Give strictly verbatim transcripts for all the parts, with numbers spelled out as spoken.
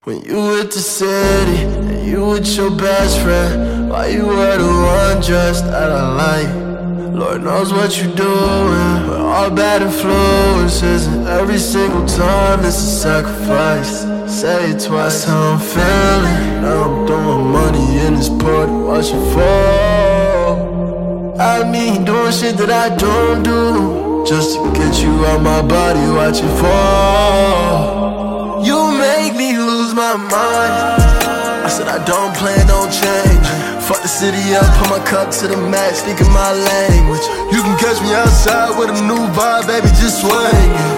When you with the city, and you with your best friend, why you were the one dressed out of light? Lord knows what you're doing, we're all bad influences, and every single time it's a sacrifice. Say it twice, how I'm feeling. Now I'm throwing money in this party, watch it fall. I mean, doing shit that I don't do, just to get you out my body, watch it fall. You make me lose my mind. I said I don't plan on changing. Fuck the city up, put my cup to the max, speaking my language. You can catch me outside with a new vibe, baby, just swinging.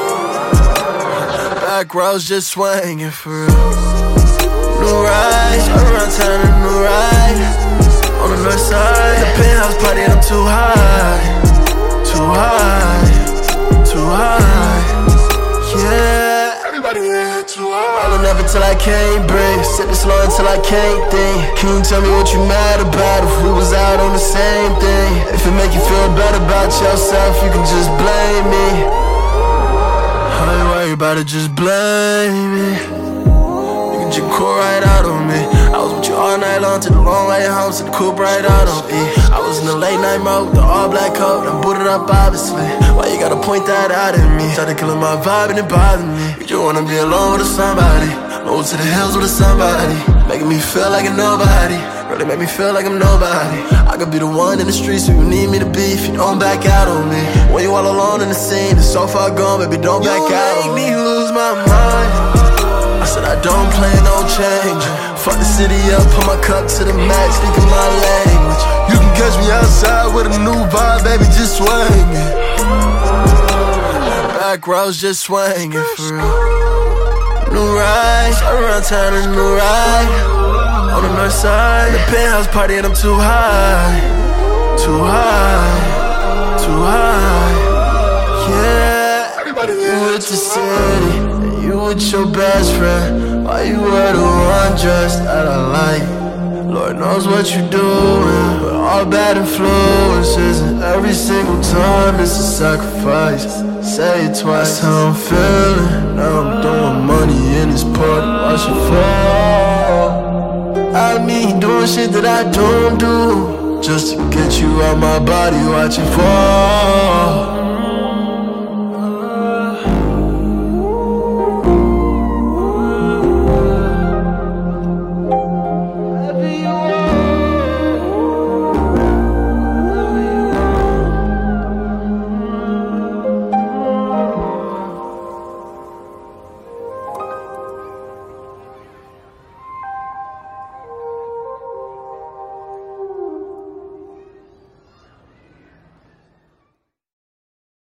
Back rows just swinging for real. New ride, around town a new ride. On the north side, the penthouse party and I'm too high. Too high, too high. Yeah. Rollin' up until I can't breathe, sippin' slow until I can't think. Can you tell me what you mad about if we was out on the same thing? If it make you feel better about yourself, you can just blame me. I ain't worried about it, just blame me. You can just call right out on me. I was with you all night long, to the long way home, to the coupe right out on E. I was in the late night mode with the all black coat, I booted up obviously. Why you gotta point that out at me? Started killing my vibe and it bothered me. You just wanna be alone with a somebody, move to the hills with a somebody, making me feel like a nobody, really make me feel like I'm nobody. I could be the one in the streets who you need me to be if you don't back out on me. When you all alone in the scene, it's so far gone, baby, don't back you out on me. You make me lose my mind. I said I don't plan on changing. Fuck the city up, put my cup to the max, speaking my language. You can catch me outside with a new vibe, baby, just swinging. Back rows just swinging for real. New ride, around town a new ride. On the north side, the penthouse party and I'm too high. Too high, too high. Yeah, everybody you with the city, and you with your best friend. Why you were the one dressed out of light? Lord knows what you're doing, we're all bad influences, and every single time it's a sacrifice. Say it twice, how I'm feeling. Now I'm throwing money in this party, watch it fall. I mean, doing shit that I don't do, just to get you out my body, watch it fall.